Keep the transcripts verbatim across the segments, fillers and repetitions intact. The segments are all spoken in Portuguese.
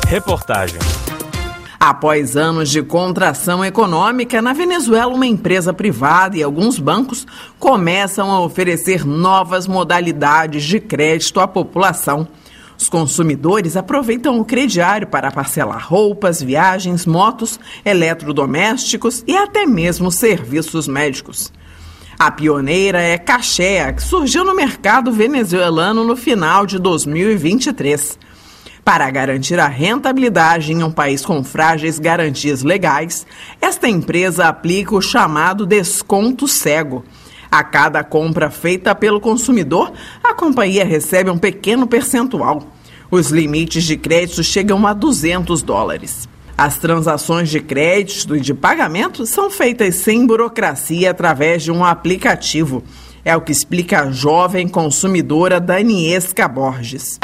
Reportagem. Após anos de contração econômica, na Venezuela, uma empresa privada e alguns bancos começam a oferecer novas modalidades de crédito à população. Os consumidores aproveitam o crediário para parcelar roupas, viagens, motos, eletrodomésticos e até mesmo serviços médicos. A pioneira é Cachea, que surgiu no mercado venezuelano no final de dois mil e vinte e três. Para garantir a rentabilidade em um país com frágeis garantias legais, esta empresa aplica o chamado desconto cego. A cada compra feita pelo consumidor, a companhia recebe um pequeno percentual. Os limites de crédito chegam a duzentos dólares. As transações de crédito e de pagamento são feitas sem burocracia através de um aplicativo. É o que explica a jovem consumidora Daniesca Borges.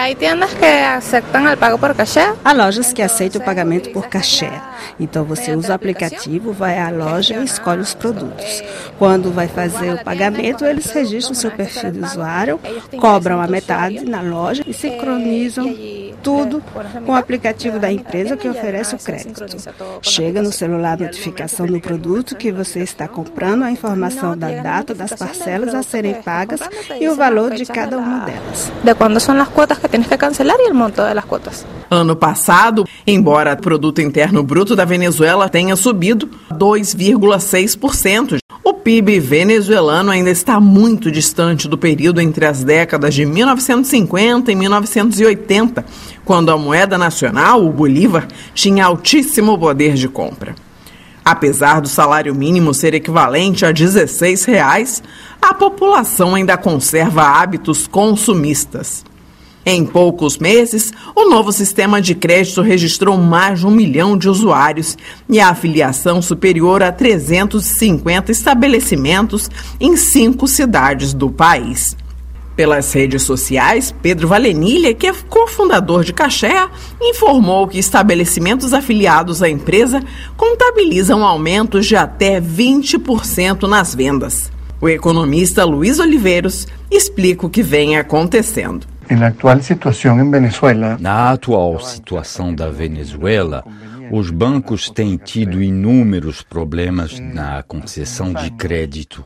Há lojas que aceitam o pagamento por Cachea. Então você usa o aplicativo, vai à loja e escolhe os produtos. Quando vai fazer o pagamento, eles registram o seu perfil de usuário, cobram a metade na loja e sincronizam tudo com o aplicativo da empresa que oferece o crédito. Chega no celular a notificação do produto que você está comprando, a informação da data das parcelas a serem pagas e o valor de cada uma delas. De quando são as quotas que tens que cancelar e o monto das quotas. Ano passado, embora o produto interno bruto da Venezuela tenha subido dois vírgula seis por cento, o P I B venezuelano ainda está muito distante do período entre as décadas de mil novecentos e cinquenta e mil novecentos e oitenta, quando a moeda nacional, o Bolívar, tinha altíssimo poder de compra. Apesar do salário mínimo ser equivalente a dezesseis reais, a população ainda conserva hábitos consumistas. Em poucos meses, o novo sistema de crédito registrou mais de um milhão de usuários e a afiliação superior a trezentos e cinquenta estabelecimentos em cinco cidades do país. Pelas redes sociais, Pedro Valenilha, que é cofundador de Cachea, informou que estabelecimentos afiliados à empresa contabilizam aumentos de até vinte por cento nas vendas. O economista Luiz Oliveiros explica o que vem acontecendo. Na atual situação em Venezuela, Na atual situação da Venezuela, os bancos têm tido inúmeros problemas na concessão de crédito.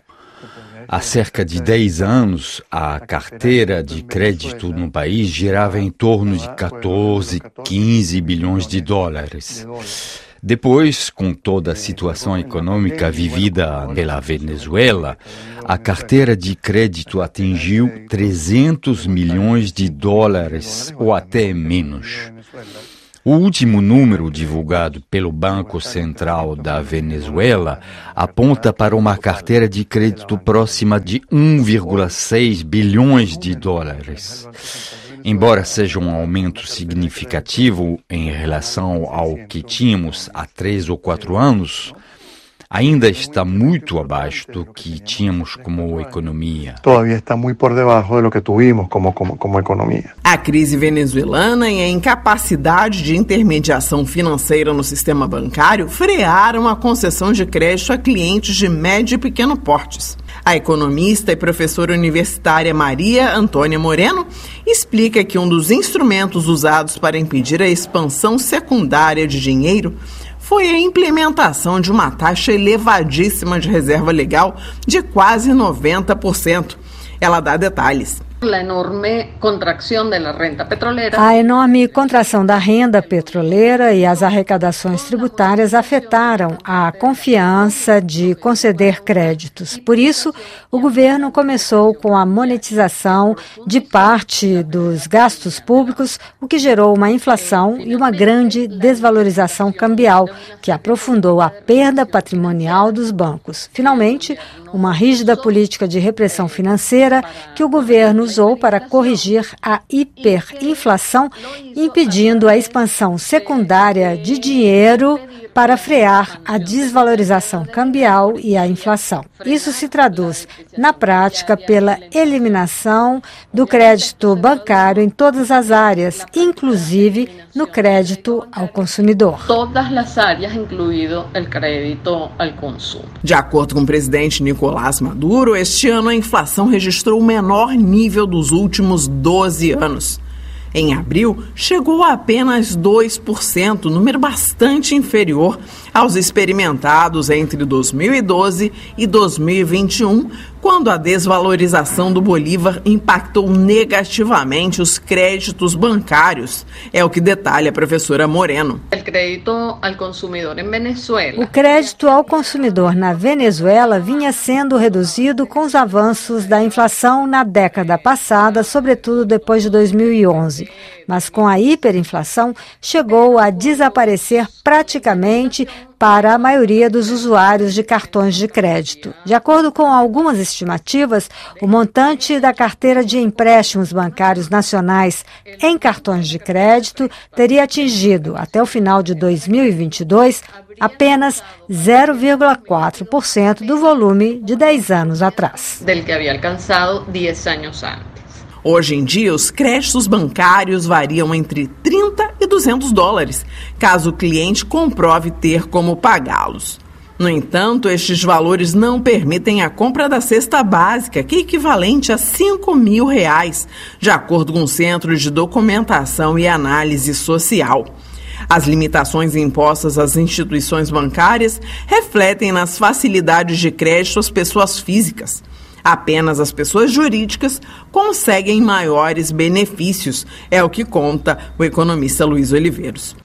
Há cerca de dez anos, a carteira de crédito no país girava em torno de quatorze, quinze bilhões de dólares. Depois, com toda a situação econômica vivida pela Venezuela, a carteira de crédito atingiu trezentos milhões de dólares ou até menos. O último número divulgado pelo Banco Central da Venezuela aponta para uma carteira de crédito próxima de um vírgula seis bilhões de dólares. Embora seja um aumento significativo em relação ao que tínhamos há três ou quatro anos, ainda está muito abaixo do que tínhamos como economia. Todavía está muy por debajo de lo que tuvimos como, como, como economia. A crise venezuelana e a incapacidade de intermediação financeira no sistema bancário frearam a concessão de crédito a clientes de médio e pequeno portes. A economista e professora universitária Maria Antônia Moreno explica que um dos instrumentos usados para impedir a expansão secundária de dinheiro foi a implementação de uma taxa elevadíssima de reserva legal de quase noventa por cento. Ela dá detalhes. A enorme contração da renda petroleira. A enorme contração da renda petroleira e as arrecadações tributárias afetaram a confiança de conceder créditos. Por isso, o governo começou com a monetização de parte dos gastos públicos, o que gerou uma inflação e uma grande desvalorização cambial, que aprofundou a perda patrimonial dos bancos. Finalmente, uma rígida política de repressão financeira que o governo usou para corrigir a hiperinflação, impedindo a expansão secundária de dinheiro para frear a desvalorização cambial e a inflação. Isso se traduz, na prática, pela eliminação do crédito bancário em todas as áreas, inclusive no crédito ao consumidor. Todas as áreas, incluído o crédito ao consumo. De acordo com o presidente Nicolás Maduro, este ano a inflação registrou o menor nível dos últimos doze anos. Em abril, chegou a apenas dois por cento, número bastante inferior aos experimentados entre dois mil e doze e dois mil e vinte e um, quando a desvalorização do Bolívar impactou negativamente os créditos bancários. É o que detalha a professora Moreno. O crédito ao consumidor em Venezuela. O crédito ao consumidor na Venezuela vinha sendo reduzido com os avanços da inflação na década passada, sobretudo depois de dois mil e onze. Mas com a hiperinflação, chegou a desaparecer praticamente para a maioria dos usuários de cartões de crédito. De acordo com algumas estimativas, o montante da carteira de empréstimos bancários nacionais em cartões de crédito teria atingido, até o final de dois mil e vinte e dois, apenas zero vírgula quatro por cento do volume de dez anos atrás. Del que havia alcançado dez anos antes. Hoje em dia, os créditos bancários variam entre trinta e duzentos dólares, caso o cliente comprove ter como pagá-los. No entanto, estes valores não permitem a compra da cesta básica, que é equivalente a cinco mil reais, de acordo com o Centro de Documentação e Análise Social. As limitações impostas às instituições bancárias refletem nas facilidades de crédito às pessoas físicas. Apenas as pessoas jurídicas conseguem maiores benefícios, é o que conta o economista Luiz Oliveiros.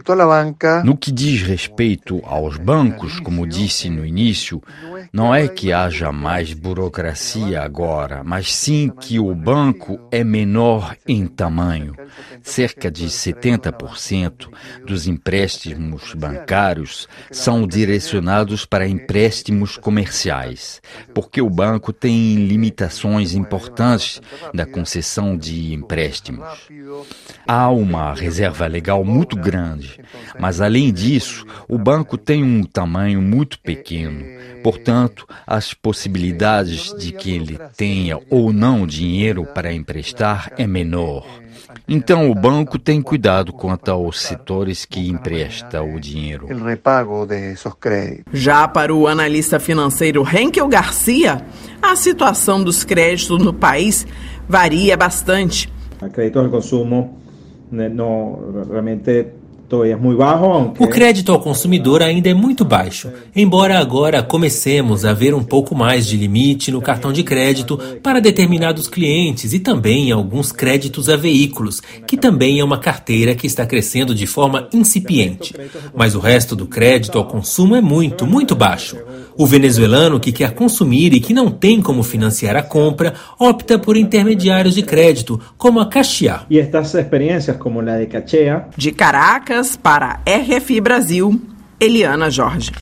No que diz respeito aos bancos, como disse no início, não é que haja mais burocracia agora, mas sim que o banco é menor em tamanho. Cerca de setenta por cento dos empréstimos bancários são direcionados para empréstimos comerciais, porque o banco tem limitações importantes da concessão de empréstimos. Há uma reserva legal muito grande, mas além disso, o banco tem um tamanho muito pequeno. Portanto, as possibilidades de que ele tenha ou não dinheiro para emprestar é menor. Então, o banco tem cuidado quanto aos setores que empresta o dinheiro. Já para o analista financeiro Henkel Garcia, a situação dos créditos no país varia bastante. O crédito ao consumo não, realmente O crédito ao consumidor ainda é muito baixo, embora agora comecemos a ver um pouco mais de limite no cartão de crédito para determinados clientes e também alguns créditos a veículos, que também é uma carteira que está crescendo de forma incipiente. Mas o resto do crédito ao consumo é muito, muito baixo. O venezuelano que quer consumir e que não tem como financiar a compra, opta por intermediários de crédito, como a Caixea. E estas experiências como a de Caixea. De Caracas, para R F I Brasil, Eliana Jorge.